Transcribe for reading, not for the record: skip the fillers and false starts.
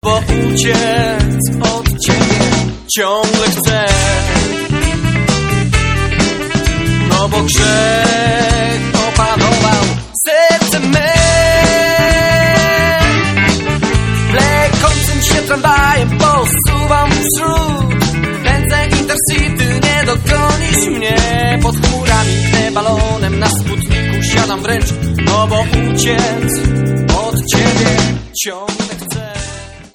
bo uciec od ciebie ciągle chcę. No bo grzech opanował serce me. Wlekącym się tramwajem posuwam wśród. Pędzę Intercity, nie dogonisz mnie. Pod chmurami tnę balonem, na Sputniku siadam wręcz. No bo uciec od ciebie ciągle chcę.